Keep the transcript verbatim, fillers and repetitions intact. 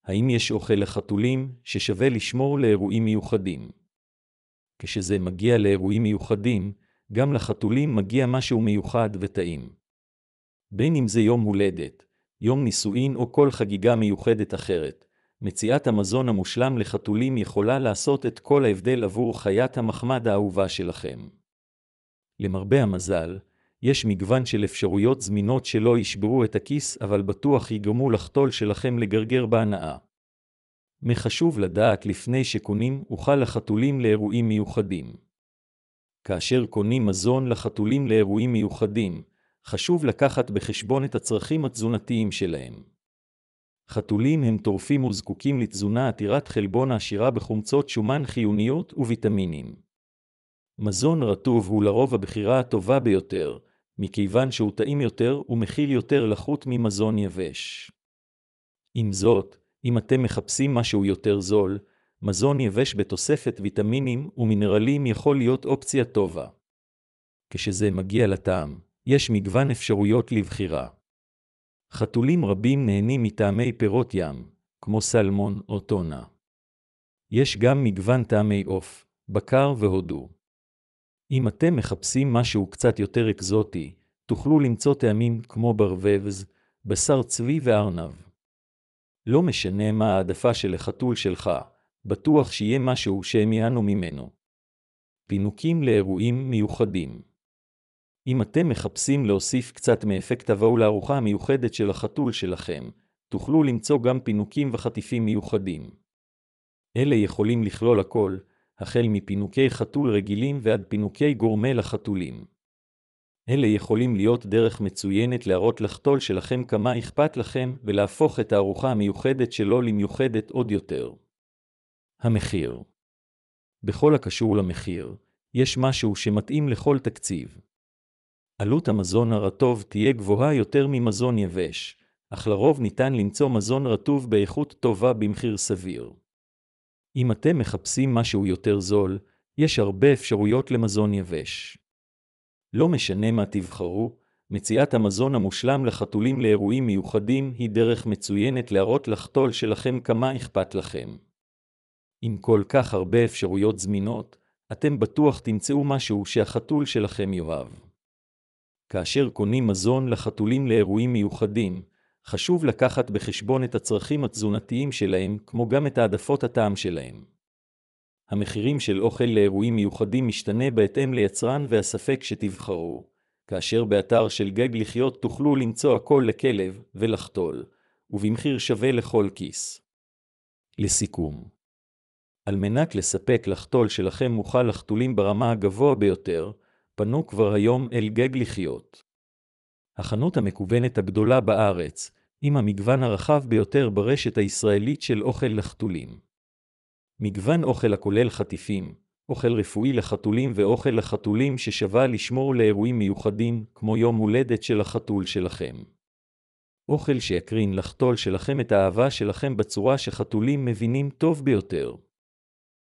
האם יש אוכל לחתולים ששווה לשמור לאירועים מיוחדים? כשזה מגיע לאירועים מיוחדים, גם לחתולים מגיע משהו מיוחד וטעים. בין אם זה יום הולדת, יום נישואין או כל חגיגה מיוחדת אחרת, מציאת המזון המושלם לחתולים יכולה לעשות את כל ההבדל עבור חיית המחמד האהובה שלכם. למרבה המזל, יש מגוון של אפשרויות זמינות שלא ישברו את הכיס, אבל בטוח יגרמו לחתול שלכם לגרגר בהנאה. מה חשוב לדעת לפני שקונים אוכל לחתולים לאירועים מיוחדים? כאשר קונים מזון לחתולים לאירועים מיוחדים, חשוב לקחת בחשבון את הצרכים התזונתיים שלהם. חתולים הם טורפים וזקוקים לתזונה עתירת חלבון העשירה בחומצות שומן חיוניות וויטמינים. מזון רטוב הוא לרוב הבחירה הטובה ביותר, מכיוון שהוא טעים יותר ומכיל יותר לחות ממזון יבש. עם זאת, אם אתם מחפשים משהו יותר זול, מזון יבש בתוספת ויטמינים ומינרלים יכול להיות אופציה טובה. כשזה מגיע לטעם, יש מגוון אפשרויות לבחירה. חתולים רבים נהנים מטעמי פירות ים, כמו סלמון או טונה. יש גם מגוון טעמי עוף, בקר והודו. אם אתם מחפשים משהו קצת יותר אקזוטי, תוכלו למצוא טעמים כמו ברווז, בשר צבי וארנב. לא משנה מה העדפה של החתול שלך, בטוח שיהיה משהו שהם יענו ממנו. פינוקים לאירועים מיוחדים. אם אתם מחפשים להוסיף קצת מאפקט הוואו לארוחה המיוחדת של החתול שלכם, תוכלו למצוא גם פינוקים וחטיפים מיוחדים. אלה יכולים לכלול הכל, החל מפינוקי חתול רגילים ועד פינוקי גורמה לחתולים. אלה יכולים להיות דרך מצוינת להראות לחתול שלכם כמה אכפת לכם ולהפוך את הארוחה המיוחדת שלו למיוחדת עוד יותר. המחיר. בכל הקשור למחיר, יש משהו שמתאים לכל תקציב. עלות המזון הרטוב תהיה גבוהה יותר ממזון יבש, אך לרוב ניתן למצוא מזון רטוב באיכות טובה במחיר סביר. אם אתם מחפשים משהו יותר זול, יש הרבה אפשרויות למזון יבש. לא משנה מה תבחרו, מציאת המזון המושלם לחתולים לאירועים מיוחדים היא דרך מצוינת להראות לחתול שלכם כמה אכפת לכם. עם כל כך הרבה אפשרויות זמינות, אתם בטוח תמצאו משהו שהחתול שלכם יאהב. כאשר קונים מזון לחתולים לאירועים מיוחדים, חשוב לקחת בחשבון את הצרכים התזונתיים שלהם, כמו גם את העדפות הטעם שלהם. המחירים של אוכל לאירועים מיוחדים משתנה בהתאם ליצרן והספק שתבחרו, כאשר באתר של גג לחיות תוכלו למצוא הכל לכלב ולחתול, ובמחיר שווה לכל כיס. לסיכום, על מנת לספק לחתול שלכם מוכל לחתולים ברמה הגבוה ביותר, פנו כבר היום אל גג לחיות. החנות המקוונת הגדולה בארץ, עם המגוון הרחב ביותר ברשת הישראלית של אוכל לחתולים. מגוון אוכל הכולל חטיפים, אוכל רפואי לחתולים ואוכל לחתולים ששווה לשמור לאירועים מיוחדים, כמו יום הולדת של החתול שלכם. אוכל שיקרין לחתול שלכם את האהבה שלכם בצורה שחתולים מבינים טוב ביותר.